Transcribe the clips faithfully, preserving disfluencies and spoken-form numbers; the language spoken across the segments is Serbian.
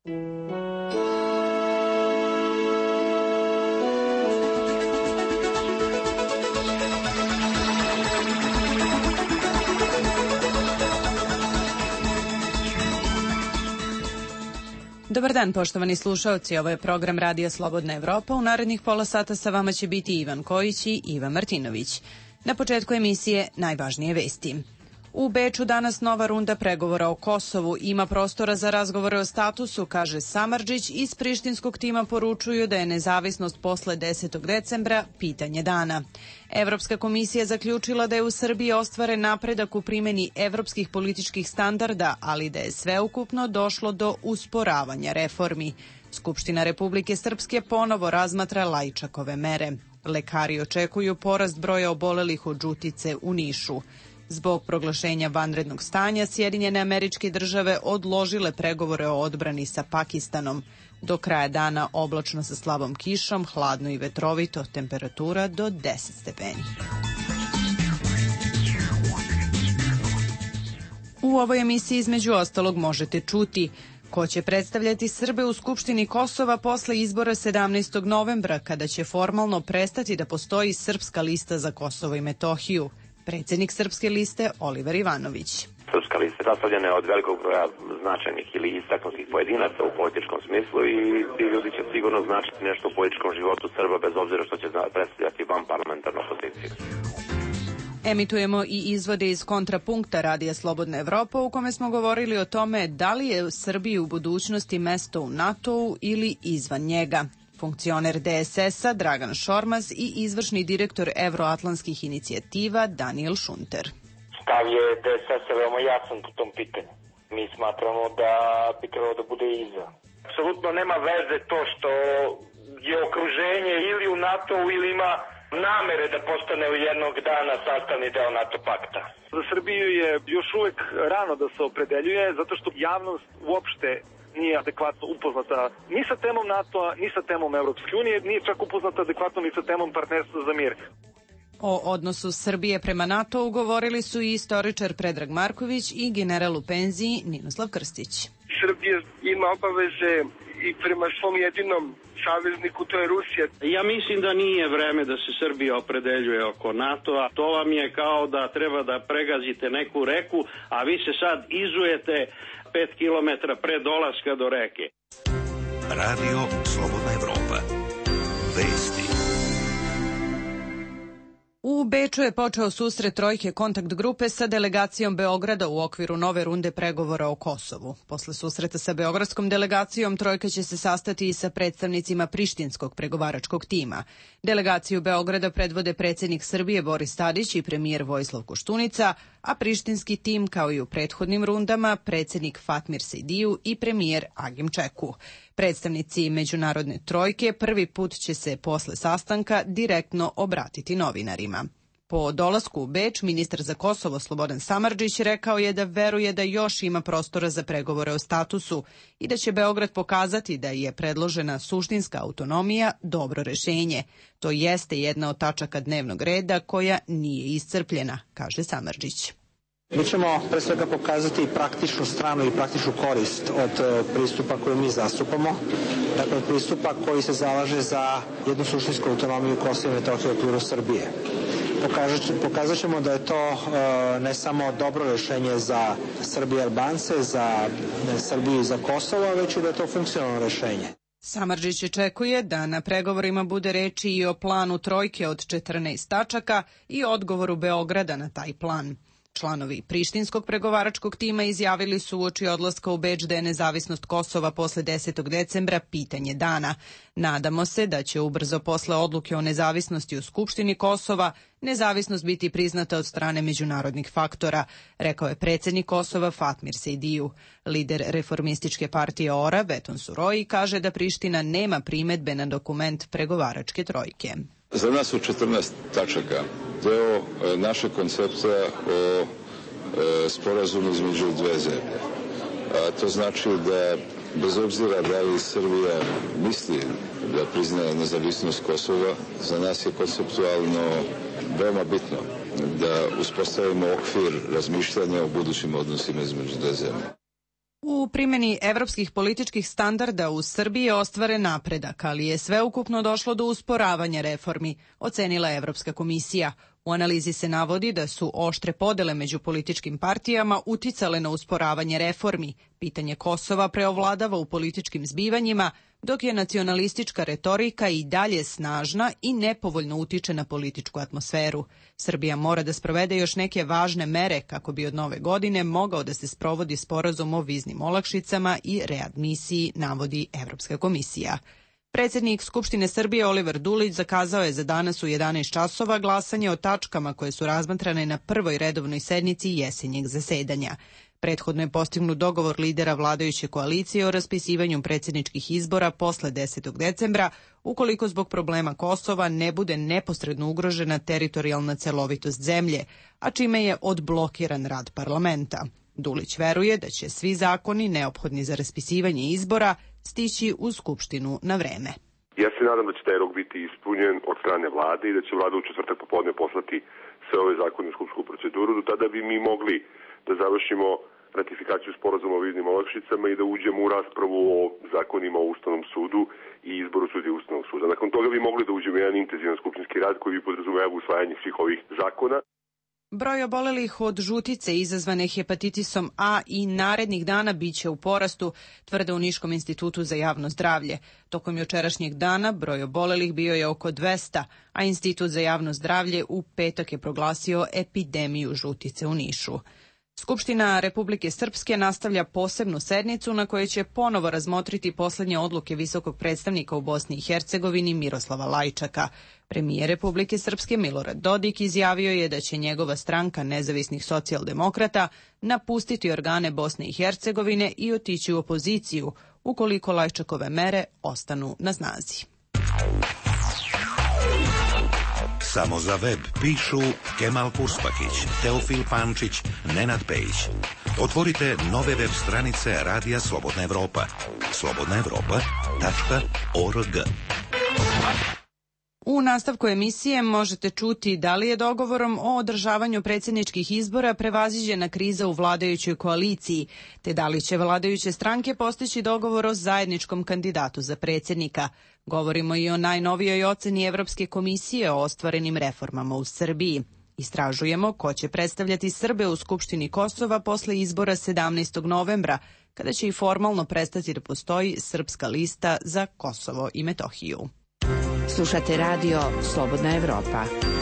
Dobar dan, poštovani slušaoci, ovo je program Radija Slobodna Evropa. U narednih pola sata sa vama će biti Ivan Kojić i Ivan Martinović. Na početku emisije najvažnije vesti. U Beču danas nova runda pregovora o Kosovu. Ima prostora za razgovore o statusu, kaže Samardžić. Iz prištinskog tima poručuju da je nezavisnost posle desetog decembra pitanje dana. Evropska komisija zaključila da je u Srbiji ostvaren napredak u primjeni evropskih političkih standarda, ali da je sveukupno došlo do usporavanja reformi. Skupština Republike Srpske ponovo razmatra Lajčakove mere. Lekari očekuju porast broja obolelih od žutice u Nišu. Zbog proglašenja vanrednog stanja, Sjedinjene Američke Države odložile pregovore o odbrani sa Pakistanom. Do kraja dana oblačno sa slabom kišom, hladno i vetrovito, temperatura do deset stepeni. U ovoj emisiji između ostalog možete čuti ko će predstavljati Srbe u Skupštini Kosova posle izbora sedamnaestog novembra, kada će formalno prestati da postoji Srpska lista za Kosovo i Metohiju. Predsjednik Srpske liste Oliver Ivanović. Srpska lista sastavljena je od velikog broja značajnih ili istaknutih pojedinaca u političkom smislu i ti ljudi će sigurno značiti nešto u političkom životu Srba, bez obzira što će predstavljati van parlamentarnu opoziciju. Emitujemo i izvode iz kontrapunkta Radija Slobodna Evropa, u kome smo govorili o tome da li je u Srbiji u budućnosti mesto u NATO-u ili izvan njega. Funkcioner D S S-a Dragan Šormaz i izvršni direktor Evroatlantskih inicijativa Daniel Šunter. Stav je D S S-a veoma jasan po tom pitanju. Mi smatramo da bi trebalo da bude iza. Apsolutno nema veze to što je okruženje ili u NATO-u ili ima namere da postane u jednog dana sastavni deo NATO pakta. Za Srbiju je još uvek rano da se opredeljuje, zato što javnost uopšte nije adekvatno upoznata ni sa temom NATO-a, ni sa temom Evropske unije, nije čak upoznata adekvatno ni sa temom partnerstva za mir. O odnosu Srbije prema NATO-u govorili su i istoričar Predrag Marković i general u penziji Ninoslav Krstić. Srbija ima obaveze i prema svom jedinom savezniku, to je Rusija. Ja mislim da nije vreme da se Srbija opredeljuje oko NATO-a. To vam je kao da treba da pregazite neku reku, a vi se sad izujete pet kilometara pre dolaska do reke. Radio Slobodna Evropa. Vesti. U Beču je počeo susret trojke kontakt grupe sa delegacijom Beograda u okviru nove runde pregovora o Kosovu. Posle susreta sa beogradskom delegacijom trojka će se sastati i sa predstavnicima prištinskog pregovaračkog tima. Delegaciju Beograda predvode predsjednik Srbije Boris Tadić i premijer Vojislav Koštunica, a prištinski tim, kao i u prethodnim rundama, predsjednik Fatmir Sejdiju i premijer Agim Čeku. Predstavnici međunarodne trojke prvi put će se posle sastanka direktno obratiti novinarima. Po dolasku u Beč, ministar za Kosovo Slobodan Samardžić rekao je da veruje da još ima prostora za pregovore o statusu i da će Beograd pokazati da je predložena suštinska autonomija dobro rešenje. To jeste jedna od tačaka dnevnog reda koja nije iscrpljena, kaže Samardžić. Mi ćemo pre svega pokazati praktičnu stranu i praktičnu korist od pristupa koju mi zastupamo. Dakle, pristupa koji se zalaže za jednu suštinsku autonomiju Kosova i Metohije u okviru Srbije. Pokazat ćemo da je to ne samo dobro rešenje za Srbije i Albance, za Srbiju i za Kosovo, već i da je to funkcionalno rešenje. Samardžić očekuje da na pregovorima bude reči i o planu trojke od četrnaest tačaka i odgovoru Beograda na taj plan. Članovi prištinskog pregovaračkog tima izjavili su uoči odlaska u Beč da je nezavisnost Kosova posle desetog decembra pitanje dana. Nadamo se da će ubrzo posle odluke o nezavisnosti u Skupštini Kosova nezavisnost biti priznata od strane međunarodnih faktora, rekao je predsjednik Kosova Fatmir Sejdiju. Lider reformističke partije O R A Beton Suroji kaže da Priština nema primedbe na dokument pregovaračke trojke. Za nas su četrnaest tačaka deo naše koncepta o sporazumu između dve zemlje. A to znači da bez obzira da li Srbija misli da priznaje nezavisnost Kosova, za nas je konceptualno veoma bitno da uspostavimo okvir razmišljanja o budućim odnosima između dve zemlje. U primjeni evropskih političkih standarda u Srbiji je ostvaren napredak, ali je sveukupno došlo do usporavanja reformi, ocenila Evropska komisija. U analizi se navodi da su oštre podele među političkim partijama uticale na usporavanje reformi. Pitanje Kosova preovladava u političkim zbivanjima, dok je nacionalistička retorika i dalje snažna i nepovoljno utiče na političku atmosferu. Srbija mora da sprovede još neke važne mere kako bi od nove godine mogao da se sprovodi sporazum o viznim olakšicama i readmisiji, navodi Evropska komisija. Predsjednik Skupštine Srbije Oliver Dulić zakazao je za danas u jedanaest časova glasanje o tačkama koje su razmatrane na prvoj redovnoj sednici jesenjeg zasedanja. Prethodno je postignut dogovor lidera vladajuće koalicije o raspisivanju predsjedničkih izbora posle desetog decembra, ukoliko zbog problema Kosova ne bude neposredno ugrožena teritorijalna celovitost zemlje, a čime je odblokiran rad parlamenta. Dulić veruje da će svi zakoni neophodni za raspisivanje izbora stići u Skupštinu na vreme. Ja se nadam da će taj rok biti ispunjen od strane vlade i da će vlada u četvrtak popodne poslati sve ove zakone u skupštinsku proceduru. Do tada bi mi mogli da završimo ratifikaciju sporazuma o viznim olakšicama i da uđemo u raspravu o zakonima o Ustavnom sudu i izboru sudija Ustavnog suda. Nakon toga bi mogli da uđemo u jedan intenzivan skupštinski rad koji bi podrazumevao usvajanje svih ovih zakona. Broj obolelih od žutice izazvane hepatitisom A i narednih dana biće u porastu, tvrde u Niškom institutu za javno zdravlje. Tokom jučerašnjeg dana broj obolelih bio je oko dvesta, a Institut za javno zdravlje u petak je proglasio epidemiju žutice u Nišu. Skupština Republike Srpske nastavlja posebnu sednicu na kojoj će ponovo razmotriti poslednje odluke visokog predstavnika u Bosni i Hercegovini Miroslava Lajčaka. Premijer Republike Srpske Milorad Dodik izjavio je da će njegova stranka nezavisnih socijaldemokrata napustiti organe Bosne i Hercegovine i otići u opoziciju ukoliko Lajčakove mere ostanu na snazi. Samo za web pišu Kemal Purspakić, Teofil Pančić, Nenad Pejić. Otvorite nove web stranice Radija Slobodna Evropa. slobodna evropa tačka org. U nastavku emisije možete čuti da li je dogovorom o održavanju predsjedničkih izbora prevaziđena kriza u vladajućoj koaliciji, te da li će vladajuće stranke postići dogovor o zajedničkom kandidatu za predsjednika. Govorimo i o najnovijoj oceni Evropske komisije o ostvarenim reformama u Srbiji. Istražujemo ko će predstavljati Srbe u Skupštini Kosova posle izbora sedamnaestog novembra, kada će i formalno prestati da postoji Srpska lista za Kosovo i Metohiju. Slušate radio Slobodna Evropa.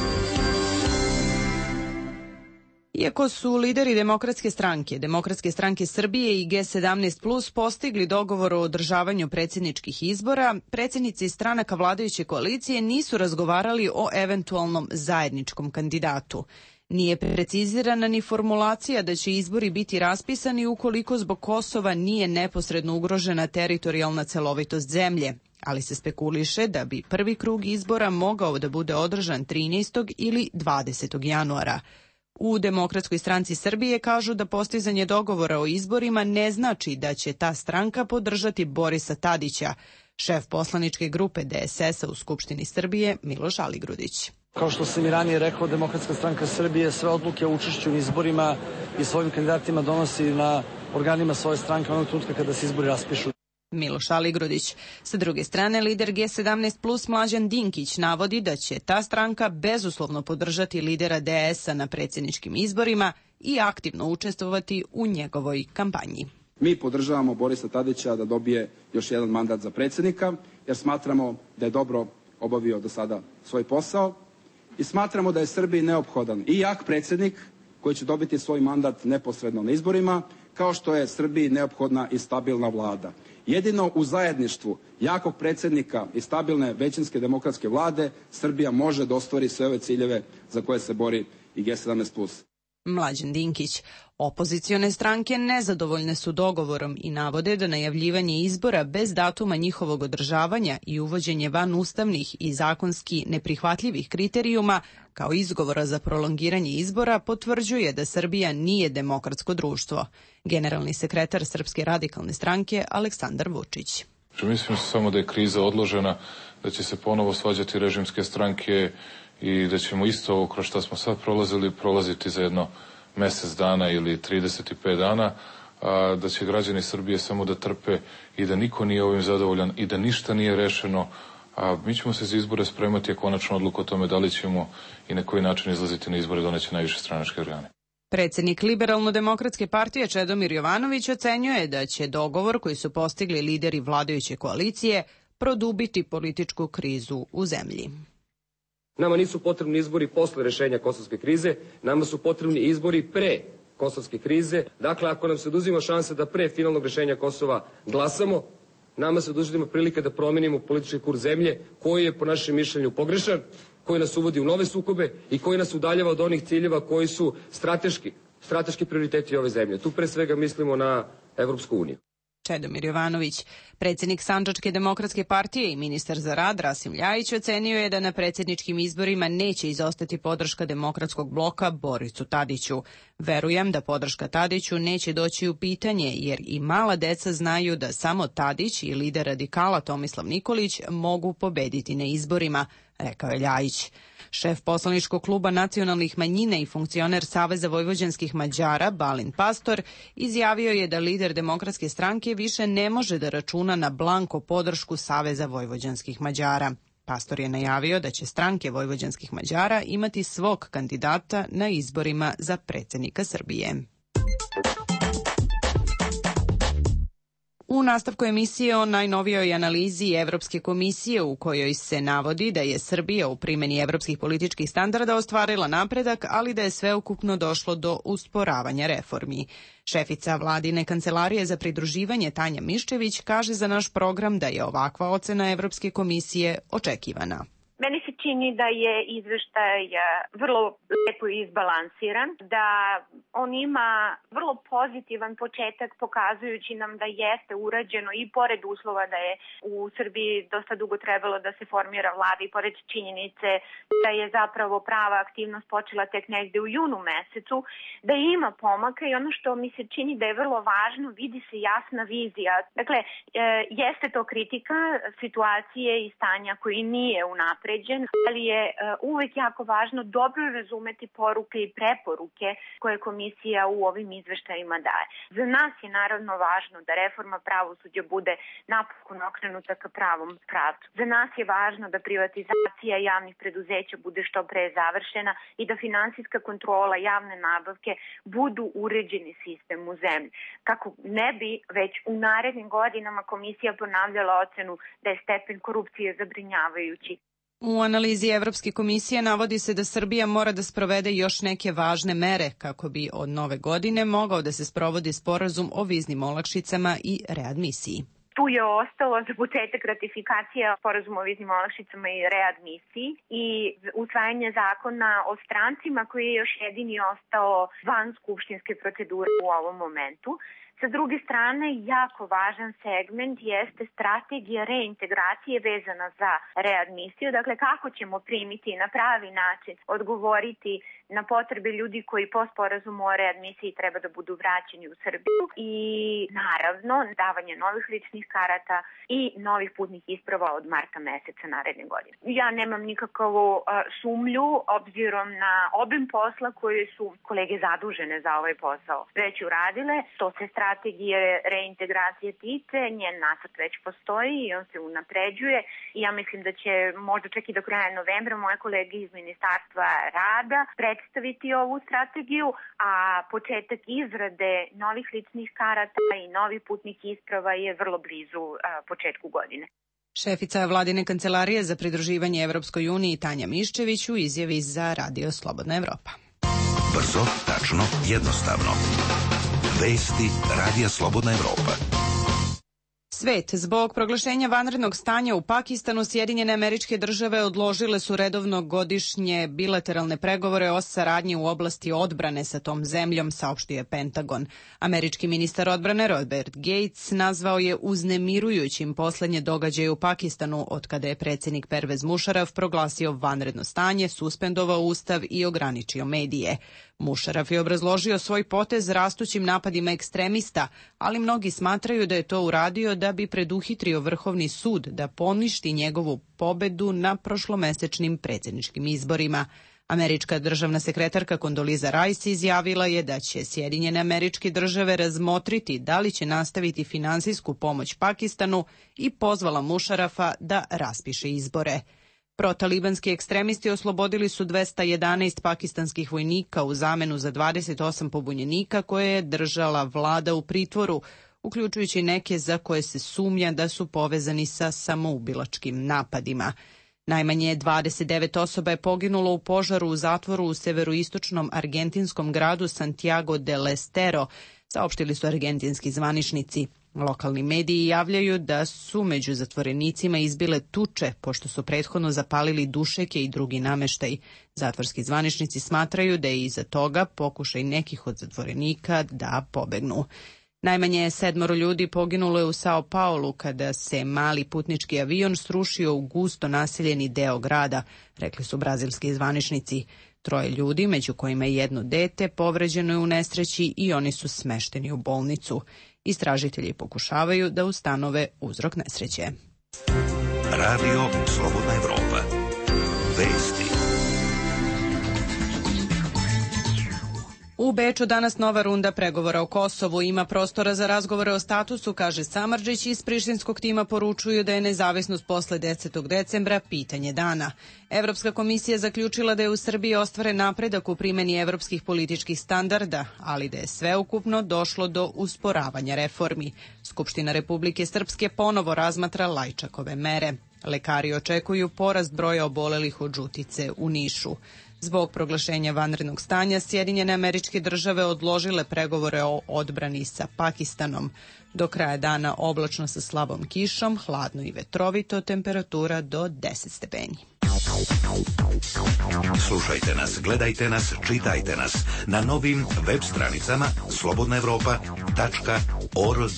Iako su lideri Demokratske stranke, Demokratske stranke Srbije i G sedamnaest plus postigli dogovor o održavanju predsjedničkih izbora, predsjednici stranaka vladajuće koalicije nisu razgovarali o eventualnom zajedničkom kandidatu. Nije precizirana ni formulacija da će izbori biti raspisani ukoliko zbog Kosova nije neposredno ugrožena teritorijalna celovitost zemlje, ali se spekuliše da bi prvi krug izbora mogao da bude održan trinaestog ili dvadesetog januara. U Demokratskoj stranci Srbije kažu da postizanje dogovora o izborima ne znači da će ta stranka podržati Borisa Tadića. Šef poslaničke grupe D S S-a u Skupštini Srbije Miloš Aligrudić. Kao što sam i ranije rekao, Demokratska stranka Srbije sve odluke o učešću u izborima i svojim kandidatima donosi na organima svoje stranke onog trenutka kada se izbori raspišu. Miloš Aligrudić. Sa druge strane, lider G sedamnaest plus Mlađan Dinkić navodi da će ta stranka bezuslovno podržati lidera D S-a na predsjedničkim izborima i aktivno učestvovati u njegovoj kampanji. Mi podržavamo Borisa Tadića da dobije još jedan mandat za predsjednika, jer smatramo da je dobro obavio do sada svoj posao i smatramo da je Srbiji neophodan i jak predsjednik koji će dobiti svoj mandat neposredno na izborima, kao što je Srbiji neophodna i stabilna vlada. Jedino u zajedništvu jakog predsjednika i stabilne većinske demokratske vlade Srbija može da ostvari sve ove ciljeve za koje se bori i G sedamnaest plus. Mlađan Dinkić. Opozicione stranke nezadovoljne su dogovorom i navode da najavljivanje izbora bez datuma njihovog održavanja i uvođenje van ustavnih i zakonski neprihvatljivih kriterijuma kao izgovora za prolongiranje izbora potvrđuje da Srbija nije demokratsko društvo. Generalni sekretar Srpske radikalne stranke Aleksandar Vučić. Mislim samo da je kriza odložena, da će se ponovo svađati režimske stranke i da ćemo isto ovo kroz što smo sad prolazili, prolaziti za jedno mesec dana ili trideset pet dana, a, da će građani Srbije samo da trpe i da niko nije ovim zadovoljan i da ništa nije rešeno. A mi ćemo se za izbore spremati, a konačno odluku o tome da li ćemo i na koji način izlaziti na izbore doneće najviše stranačke organe. Predsednik Liberalno-demokratske partije Čedomir Jovanović ocenjuje da će dogovor koji su postigli lideri vladajuće koalicije produbiti političku krizu u zemlji. Nama nisu potrebni izbori posle rešenja kosovske krize, nama su potrebni izbori pre kosovske krize. Dakle, ako nam se oduzima šansa da pre finalnog rešenja Kosova glasamo, nama se oduzima prilika da promenimo politički kurs zemlje koji je po našem mišljenju pogrešan, koji nas uvodi u nove sukobe i koji nas udaljava od onih ciljeva koji su strateški, strateški prioriteti ove zemlje. Tu pre svega mislimo na Evropsku uniju. Čedomir Jovanović. Predsednik Sandžačke demokratske partije i ministar za rad Rasim Ljajić ocenio je da na predsjedničkim izborima neće izostati podrška demokratskog bloka Borisu Tadiću. Verujem da podrška Tadiću neće doći u pitanje jer i mala deca znaju da samo Tadić i lider radikala Tomislav Nikolić mogu pobediti na izborima, rekao je Ljajić. Šef poslaničkog kluba nacionalnih manjina i funkcioner Saveza vojvođanskih Mađara, Balint Pastor, izjavio je da lider Demokratske stranke više ne može da računa na blanko podršku Saveza vojvođanskih Mađara. Pastor je najavio da će stranke vojvođanskih Mađara imati svog kandidata na izborima za predsjednika Srbije. U nastavku emisije o najnovijoj analizi Evropske komisije u kojoj se navodi da je Srbija u primjeni evropskih političkih standarda ostvarila napredak, ali da je sveukupno došlo do usporavanja reformi. Šefica vladine kancelarije za pridruživanje Tanja Miščević kaže za naš program da je ovakva ocena Evropske komisije očekivana. Meni se čini da je izveštaj vrlo lepo izbalansiran, da on ima vrlo pozitivan početak pokazujući nam da jeste urađeno i pored uslova da je u Srbiji dosta dugo trebalo da se formira vlada i pored činjenice da je zapravo prava aktivnost počela tek negde u junu mesecu, da ima pomaka i ono što mi se čini da je vrlo važno, vidi se jasna vizija. Dakle, jeste to kritika situacije i stanja koji nije unapred, ali je uvek jako važno dobro razumeti poruke i preporuke koje komisija u ovim izveštajima daje. Za nas je naravno važno da reforma pravosuđa bude napokon okrenuta ka pravom pravcu. Za nas je važno da privatizacija javnih preduzeća bude što pre završena i da finansijska kontrola javne nabavke budu uređeni sistem u zemlji. Kako ne bi već u narednim godinama komisija ponavljala ocenu da je stepen korupcije zabrinjavajući. U analizi Evropske komisije navodi se da Srbija mora da sprovede još neke važne mere kako bi od nove godine mogao da se sprovodi sporazum o viznim olakšicama i readmisiji. Tu je ostalo za početak ratifikacija sporazuma o viznim olakšicama i readmisiji i usvajanje zakona o strancima koji je još jedini ostao van skupštinske procedure u ovom momentu. Sa druge strane, jako važan segment jeste strategija reintegracije vezana za readmisiju. Dakle, kako ćemo primiti na pravi način, odgovoriti na potrebe ljudi koji po sporazumu o readmisiji treba da budu vraćeni u Srbiju i naravno davanje novih ličnih karata i novih putnih isprava od marta meseca naredne godine. Ja nemam nikakvu uh, sumlju obzirom na obim posla koje su kolege zadužene za ovaj posao već uradile. To se strategije reintegracije tiče, njen nacrt već postoji i on se unapređuje i ja mislim da će možda čak i do kraja novembra moje kolege iz Ministarstva rada predstaviti ovu strategiju, a početak izrade novih ličnih karata i novih putnih isprava je vrlo blizu a, početku godine. Šefica vladine kancelarije za pridruživanje Evropskoj uniji Tanja Miščević u izjavi za Radio Slobodna Evropa. Brzo, tačno, jednostavno. Vesti Radija Slobodna Evropa. Svet. Zbog proglašenja vanrednog stanja u Pakistanu, Sjedinjene Američke Države odložile su redovno godišnje bilateralne pregovore o saradnji u oblasti odbrane sa tom zemljom, saopštio je Pentagon. Američki ministar odbrane Robert Gates nazvao je uznemirujućim poslednje događaje u Pakistanu od kada je predsjednik Pervez Mušaraf proglasio vanredno stanje, suspendovao ustav i ograničio medije. Mušaraf je obrazložio svoj potez rastućim napadima ekstremista, ali mnogi smatraju da je to uradio da bi preduhitrio Vrhovni sud da poništi njegovu pobedu na prošlomesečnim predsjedničkim izborima. Američka državna sekretarka Condoleezza Rice izjavila je da će Sjedinjene Američke Države razmotriti da li će nastaviti finansijsku pomoć Pakistanu i pozvala Mušarafa da raspiše izbore. Protalibanski ekstremisti oslobodili su dvesta jedanaest pakistanskih vojnika u zamenu za dvadeset osam pobunjenika koje je držala vlada u pritvoru, uključujući neke za koje se sumnja da su povezani sa samoubilačkim napadima. Najmanje dvadeset devet osoba je poginulo u požaru u zatvoru u severoistočnom argentinskom gradu Santiago del Estero, saopštili su argentinski zvaničnici. Lokalni mediji javljaju da su među zatvorenicima izbile tuče, pošto su prethodno zapalili dušeke i drugi nameštaj. Zatvorski zvaničnici smatraju da je iza toga pokušaj nekih od zatvorenika da pobegnu. Najmanje sedmoro ljudi poginulo je u Sao Paulu kada se mali putnički avion srušio u gusto naseljeni deo grada, rekli su brazilski zvaničnici. Troje ljudi, među kojima je jedno dete, povređeno je u nesreći i oni su smešteni u bolnicu. Istražitelji pokušavaju da ustanove uzrok nesreće. Radio Slobodna Evropa. Vesti. U Beču danas nova runda pregovora o Kosovu. Ima prostora za razgovore o statusu, kaže Samardžić. Iz prištinskog tima poručuju da je nezavisnost posle desetog decembra pitanje dana. Evropska komisija zaključila da je u Srbiji ostvaren napredak u primjeni evropskih političkih standarda, ali da je sveukupno došlo do usporavanja reformi. Skupština Republike Srpske ponovo razmatra Lajčakove mere. Lekari očekuju porast broja obolelih od žutice u Nišu. Zbog proglašenja vanrednog stanja, Sjedinjene Američke Države odložile pregovore o odbrani sa Pakistanom. Do kraja dana oblačno sa slabom kišom, hladno i vetrovito, temperatura do deset stepeni. Slušajte nas, gledajte nas, čitajte nas na novim web stranicama slobodna evropa tačka org.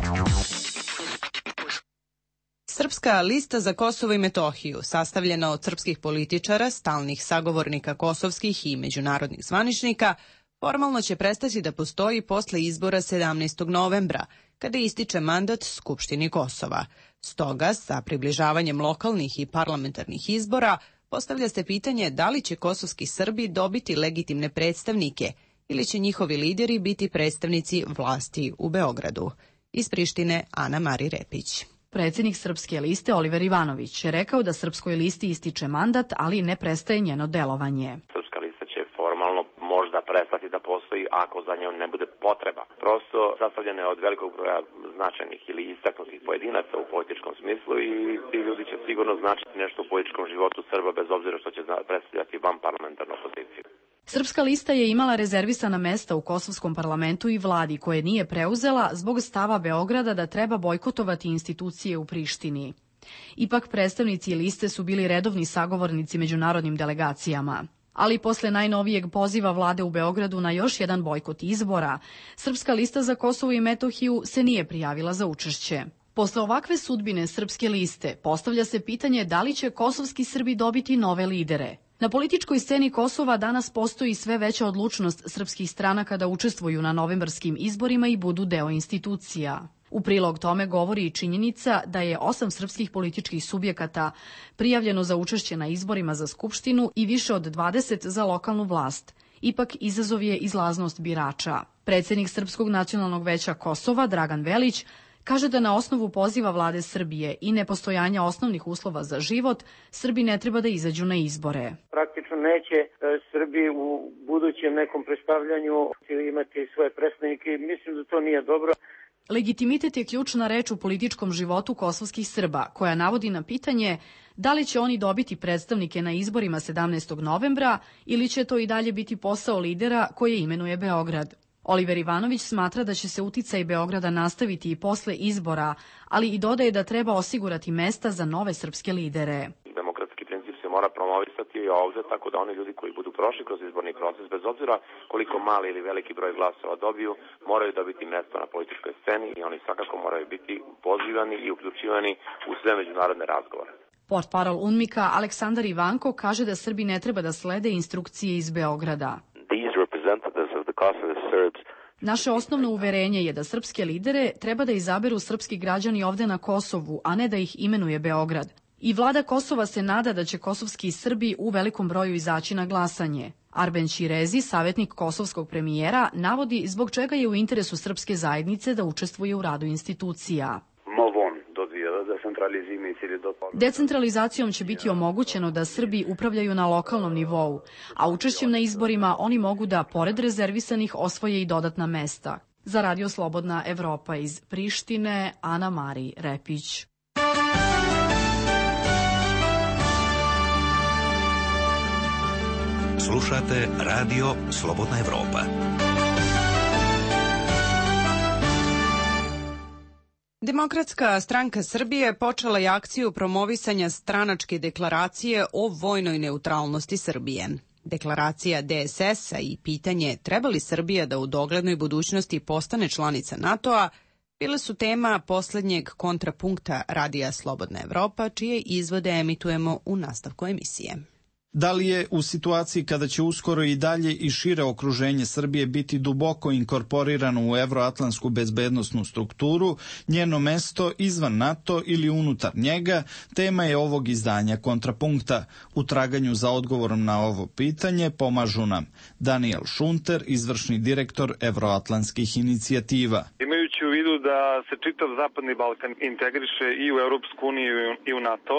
Srpska lista za Kosovo i Metohiju, sastavljena od srpskih političara, stalnih sagovornika kosovskih i međunarodnih zvaničnika, formalno će prestati da postoji posle izbora sedamnaestog novembra, kada ističe mandat Skupštini Kosova. Stoga, sa približavanjem lokalnih i parlamentarnih izbora, postavlja se pitanje da li će kosovski Srbi dobiti legitimne predstavnike ili će njihovi lideri biti predstavnici vlasti u Beogradu. Iz Prištine, Ana Mari Repić. Predsjednik Srpske liste Oliver Ivanović je rekao da Srpskoj listi ističe mandat, ali ne prestaje njeno delovanje. Srpska lista će formalno možda prestati da postoji ako za njom ne bude potreba. Prosto sastavljena je od velikog broja značajnih ili istaknutih pojedinaca u političkom smislu i ti ljudi će sigurno značiti nešto u političkom životu Srba bez obzira što će predstavljati van parlamentarnu opoziciju. Srpska lista je imala rezervisana mesta u kosovskom parlamentu i vladi koje nije preuzela zbog stava Beograda da treba bojkotovati institucije u Prištini. Ipak predstavnici liste su bili redovni sagovornici međunarodnim delegacijama. Ali posle najnovijeg poziva vlade u Beogradu na još jedan bojkot izbora, Srpska lista za Kosovo i Metohiju se nije prijavila za učešće. Posle ovakve sudbine Srpske liste postavlja se pitanje da li će kosovski Srbi dobiti nove lidere. Na političkoj sceni Kosova danas postoji sve veća odlučnost srpskih stranaka da učestvuju na novembarskim izborima i budu deo institucija. U prilog tome govori i činjenica da je osam srpskih političkih subjekata prijavljeno za učešće na izborima za Skupštinu i više od dvadeset za lokalnu vlast. Ipak izazov je izlaznost birača. Predsjednik Srpskog nacionalnog veća Kosova, Dragan Velić, kaže da na osnovu poziva vlade Srbije i nepostojanja osnovnih uslova za život, Srbi ne treba da izađu na izbore. Praktično neće Srbi u budućem nekom predstavljanju imati svoje predstavnike i mislim da to nije dobro. Legitimitet je ključna reč u političkom životu kosovskih Srba, koja navodi na pitanje da li će oni dobiti predstavnike na izborima sedamnaestog novembra ili će to i dalje biti posao lidera koje imenuje Beograd. Oliver Ivanović smatra da će se uticaj Beograda nastaviti i posle izbora, ali i dodaje da treba osigurati mesta za nove srpske lidere. Demokratski princip se mora promovisati i ovde, tako da oni ljudi koji budu prošli kroz izborni proces, bez obzira koliko mali ili veliki broj glasova dobiju, moraju dobiti mesto na političkoj sceni i oni svakako moraju biti pozivani i uključivani u sve međunarodne razgovore. Portparol UNMIK-a Aleksandar Ivanko kaže da Srbi ne treba da slede instrukcije iz Beograda. Naše osnovno uverenje je da srpske lidere treba da izaberu srpski građani ovde na Kosovu, a ne da ih imenuje Beograd. I vlada Kosova se nada da će kosovski Srbi u velikom broju izaći na glasanje. Arben Ćirezi, savjetnik kosovskog premijera, navodi zbog čega je u interesu srpske zajednice da učestvuje u radu institucija. Decentralizacijom će biti omogućeno da Srbi upravljaju na lokalnom nivou, a učešćem na izborima oni mogu da, pored rezervisanih, osvoje i dodatna mesta. Za Radio Slobodna Evropa iz Prištine, Ana Mari Repić. Slušate Radio Slobodna Evropa. Demokratska stranka Srbije počela je akciju promovisanja stranačke deklaracije o vojnoj neutralnosti Srbije. Deklaracija D S S-a i pitanje treba li Srbija da u doglednoj budućnosti postane članica NATO-a bile su tema poslednjeg kontrapunkta Radija Slobodna Evropa, čije izvode emitujemo u nastavku emisije. Da li je u situaciji kada će uskoro i dalje i šire okruženje Srbije biti duboko inkorporirano u evroatlantsku bezbednosnu strukturu, njeno mesto izvan NATO ili unutar njega, tema je ovog izdanja Kontrapunkta. U traganju za odgovorom na ovo pitanje pomažu nam Daniel Šunter, izvršni direktor evroatlantskih inicijativa. Imajući u vidu da se čitav Zapadni Balkan integriše i u Europsku uniju i u NATO,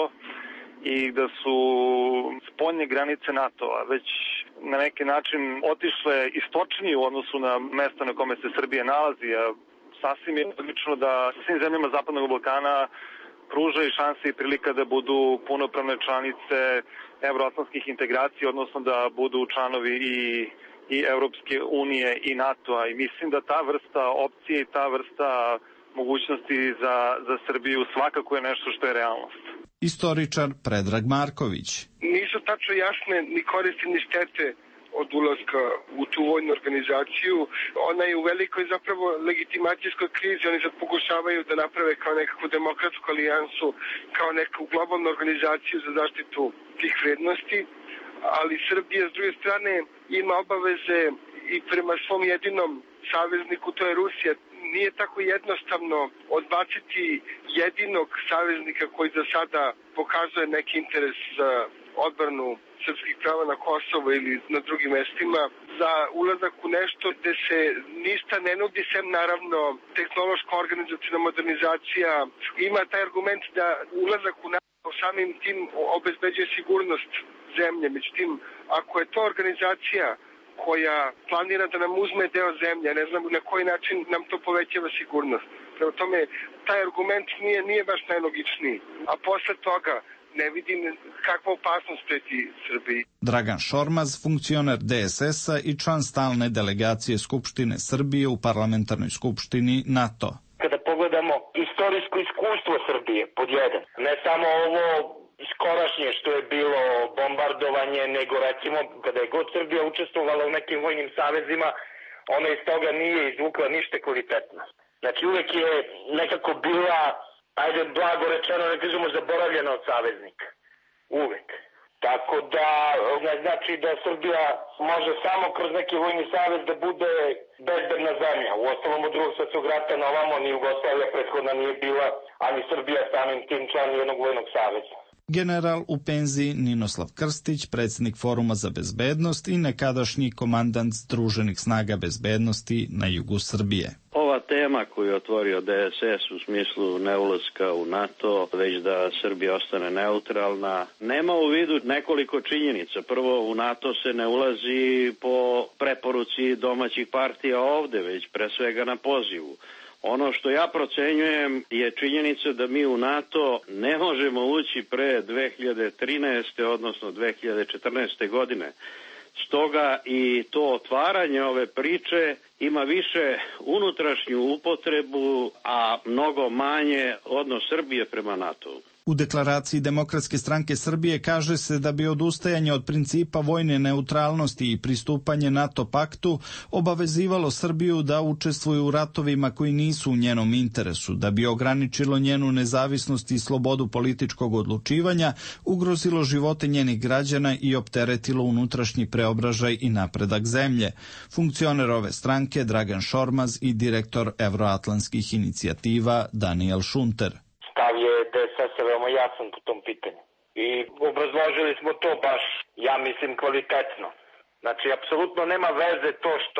i da su spoljne granice NATO-a već na neki način otišle istočnije u odnosu na mesta na kome se Srbija nalazi, a sasvim je logično da svim zemljama Zapadnog Balkana pruža i šanse i prilika da budu punopravne članice evroatlantskih integracija, odnosno da budu članovi i, i Europske unije i NATO-a. I mislim da ta vrsta opcije i ta vrsta mogućnosti za, za Srbiju svakako je nešto što je realnost. Istoričar Predrag Marković. Nisu tačno jasne ni koristi ni štete od ulaska u tu vojnu organizaciju. Ona je u velikoj zapravo legitimacijskoj krizi. Oni sad pokušavaju da naprave kao nekakvu demokratsku alijansu, kao neku globalnu organizaciju za zaštitu tih vrednosti. Ali Srbija s druge strane ima obaveze i prema svom jedinom savezniku, to je Rusija. Nije tako jednostavno odbaciti jedinog saveznika koji za sada pokazuje neki interes za odbranu srpskih prava na Kosovo ili na drugim mestima, za ulazak u nešto gde se ništa ne nudi, sem naravno tehnološka organizacijna modernizacija. Ima taj argument da ulazak u NATO samim tim obezbeđuje sigurnost zemlje. Međutim, ako je to organizacija koja planira da nam uzme deo zemlje, ne znam na koji način nam to povećava sigurnost. Prema tome, taj argument nije, nije baš najlogičniji. A posle toga ne vidim kakva opasnost preti Srbiji. Dragan Šormaz, funkcioner D S S-a i član stalne delegacije Skupštine Srbije u Parlamentarnoj skupštini NATO. Kada pogledamo istorijsko iskustvo Srbije, pod jedan, ne samo ovo skorašnje što je bilo bombardovanje, nego recimo kada je god Srbija učestvovala u nekim vojnim savezima, ona iz toga nije izvukla ništa kvalitetno. Znači uvek je nekako bila, ajde blago rečeno, ne kažemo zaboravljena od saveznika. Uvek. Tako da ne znači da Srbija može samo kroz neki vojni savez da bude bezbedna zemlja. U ostalom od drugog svetskog rata na ovamo ni Jugoslavija prethodna nije bila, ani Srbija samim tim član jednog vojnog saveza. General u penziji Ninoslav Krstić, predsjednik Foruma za bezbednost i nekadašnji komandant Združenih snaga bezbednosti na jugu Srbije. Ova tema koju je otvorio D S S u smislu neulaska u NATO, već da Srbija ostane neutralna, nema u vidu nekoliko činjenica. Prvo, u NATO se ne ulazi po preporuci domaćih partija ovde, već pre svega na pozivu. Ono što ja procenjujem je činjenica da mi u NATO ne možemo ući pre dve hiljade trinaeste. odnosno dve hiljade četrnaeste. godine. Stoga i to otvaranje ove priče ima više unutrašnju upotrebu, a mnogo manje odnos Srbije prema NATO-u. U deklaraciji Demokratske stranke Srbije kaže se da bi odustajanje od principa vojne neutralnosti i pristupanje NATO paktu obavezivalo Srbiju da učestvuje u ratovima koji nisu u njenom interesu, da bi ograničilo njenu nezavisnost i slobodu političkog odlučivanja, ugrozilo živote njenih građana i opteretilo unutrašnji preobražaj i napredak zemlje. Funkcioner ove stranke Dragan Šormaz i direktor evroatlantskih inicijativa Daniel Šunter. Stav je D S S veoma jasan po tom pitanju. I obrazložili smo to baš, ja mislim, kvalitetno. Znači, apsolutno nema veze to što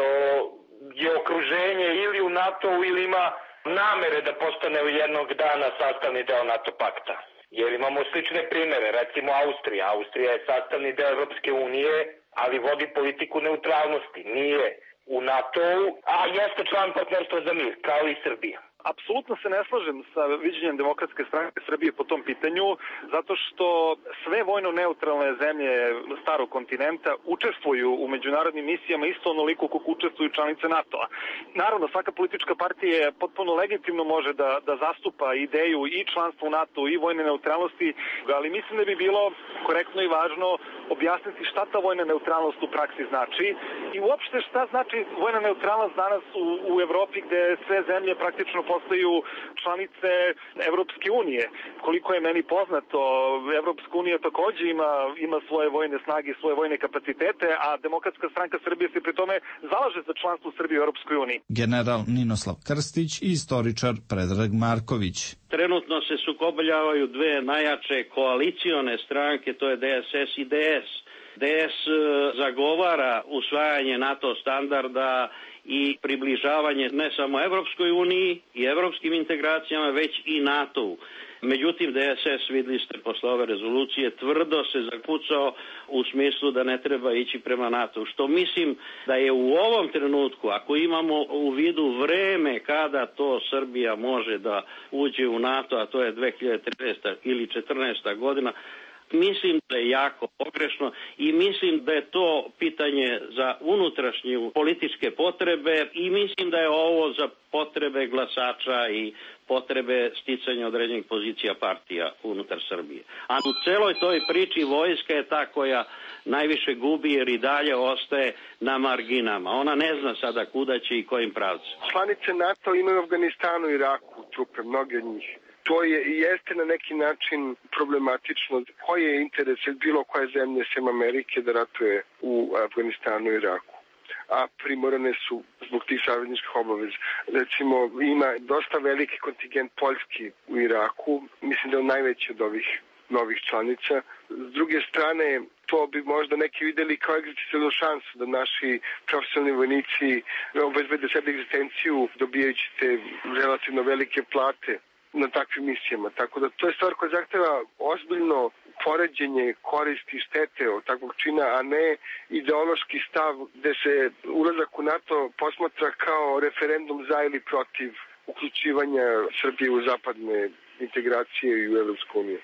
je okruženje ili u NATO-u ili ima namere da postane u jednog dana sastavni deo NATO pakta. Jer imamo slične primere, recimo Austrija. Austrija je sastavni deo Evropske unije, ali vodi politiku neutralnosti. Nije u NATO-u, a jeste član partnerstva za mir, kao i Srbija. Apsolutno se ne slažem sa viđenjem Demokratske stranke Srbije po tom pitanju, zato što sve vojno neutralne zemlje starog kontinenta učestvuju u međunarodnim misijama isto onoliko koliko učestvuju članice NATO-a. Naravno, svaka politička partija potpuno legitimno može da, da zastupa ideju i članstva u NATO i vojne neutralnosti, ali mislim da bi bilo korektno i važno objasniti šta ta vojna neutralnost u praksi znači i uopšte šta znači vojna neutralnost danas u, u Evropi gde sve zemlje praktično postaju članice Evropske unije. Koliko je meni poznato, Evropska unija takođe ima, ima svoje vojne snage i svoje vojne kapacitete, a Demokratska stranka Srbije se pri tome zalaže za članstvo Srbije u Evropskoj uniji. General Ninoslav Krstić i istoričar Predrag Marković. Trenutno se sukobljavaju dve najjače koalicione stranke, to je D S S i D S. D S zagovara usvajanje NATO standarda i približavanje ne samo Evropskoj uniji i evropskim integracijama, već i NATO-u. Međutim, D S S, videli ste posle ove rezolucije, tvrdo se zakucao u smislu da ne treba ići prema NATO-u. Što mislim da je u ovom trenutku, ako imamo u vidu vreme kada to Srbija može da uđe u NATO, a to je dve hiljade trinaesta ili četrnaesta godina, mislim da je jako pogrešno i mislim da je to pitanje za unutrašnje političke potrebe i mislim da je ovo za potrebe glasača i potrebe sticanja određenih pozicija partija unutar Srbije. A u celoj toj priči vojska je ta koja najviše gubi jer i dalje ostaje na marginama. Ona ne zna sada kuda će i kojim pravcem. Članice NATO imaju u Afganistanu i Iraku trupe, mnoge od njih. To je i jeste na neki način problematično. Koji je interes bilo koje zemlje sem Amerike da ratuje u Afganistanu i Iraku? A primorane su zbog tih savezničkih obaveza. Recimo, ima dosta veliki kontingent Poljski u Iraku, mislim da je najveći od ovih novih članica. S druge strane, to bi možda neki videli kao egzistencijalnu šansu da naši profesionalni vojnici obezbede sebi egzistenciju dobijajući te relativno velike plate na takvim misijama. Tako da to je stvar koja zahteva ozbiljno poređenje koristi i štete od takvog čina, a ne ideološki stav gde se ulazak u NATO posmatra kao referendum za ili protiv uključivanja Srbije u zapadne integracije i u Evropsku uniju.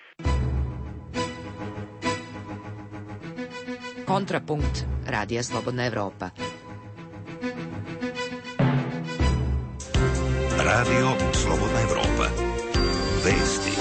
Kontrapunkt. Radija Slobodna Evropa. Radio Slobodna Evropa. Vesti.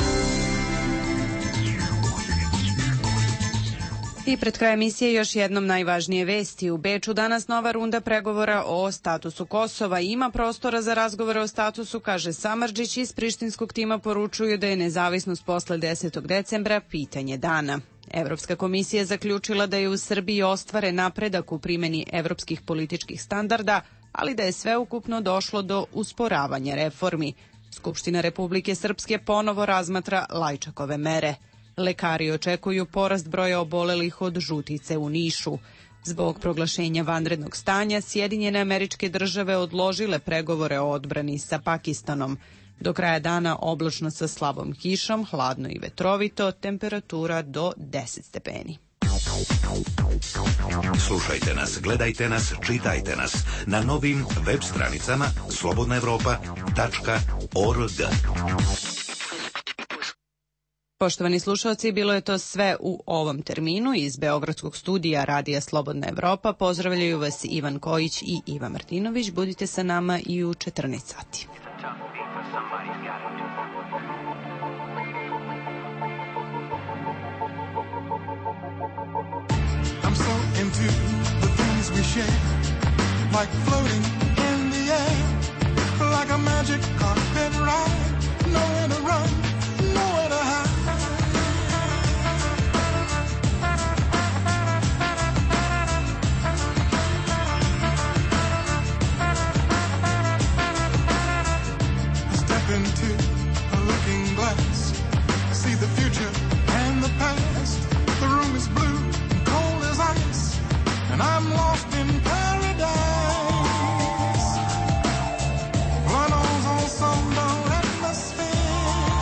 I pred krajem emisije još jednom najvažnije vesti. U Beču danas nova runda pregovora o statusu Kosova. Ima prostora za razgovore o statusu, kaže Samardžić. Iz prištinskog tima poručuju da je nezavisnost posle desetog decembra pitanje dana. Evropska komisija zaključila da je u Srbiji ostvaren napredak u primjeni evropskih političkih standarda, ali da je sveukupno došlo do usporavanja reformi. Skupština Republike Srpske ponovo razmatra Lajčakove mere. Lekari očekuju porast broja obolelih od žutice u Nišu. Zbog proglašenja vanrednog stanja, Sjedinjene Američke Države odložile pregovore o odbrani sa Pakistanom. Do kraja dana oblačno sa slabom kišom, hladno i vetrovito, temperatura do deset stepeni. Slušajte nas, gledajte nas, čitajte nas na novim web stranicama slobodna evropa tačka org. Poštovani slušalci, bilo je to sve u ovom terminu. Iz Beogradskog studija Radija Slobodna Evropa pozdravljaju vas Ivan Kojić i Iva Martinović. Budite sa nama i u četrnaest sati. I'm so into the things we share, like floating in the air, like a magic carpet ride.